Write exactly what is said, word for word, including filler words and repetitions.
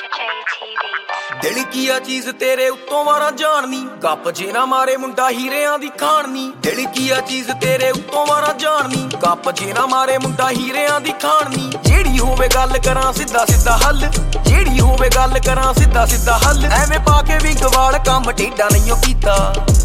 ਦਿਲ ਕੀ ਆ ਚੀਜ਼ ਤੇਰੇ ਉੱਤੋਂ ਵਾਰਾਂ ਜਾਣਨੀ, ਗੱਪ ਜੇ ਨਾ ਮਾਰੇ ਮੁੰਡਾ ਹੀਰਿਆਂ ਦੀ ਖਾਣਨੀ। ਦਿਲ ਕੀ ਆ ਚੀਜ਼ ਤੇਰੇ ਉੱਤੋਂ ਵਾਰਾਂ ਜਾਣਨੀ, ਗੱਪ ਜੇ ਨਾ ਮਾਰੇ ਮੁੰਡਾ ਹੀਰਿਆਂ ਦੀ ਖਾਣਨੀ। ਜਿਹੜੀ ਹੋਵੇ ਗੱਲ ਕਰਾਂ ਸਿੱਧਾ ਸਿੱਧਾ ਹੱਲ, ਜਿਹੜੀ ਹੋਵੇ ਗੱਲ ਕਰਾਂ ਸਿੱਧਾ ਸਿੱਧਾ ਹੱਲ। ਐਵੇਂ ਪਾ ਕੇ ਵੀ ਗਵਾਲ ਕੰਮ ਟੇਢਾ ਨਹੀਂ ਓ ਕੀਤਾ।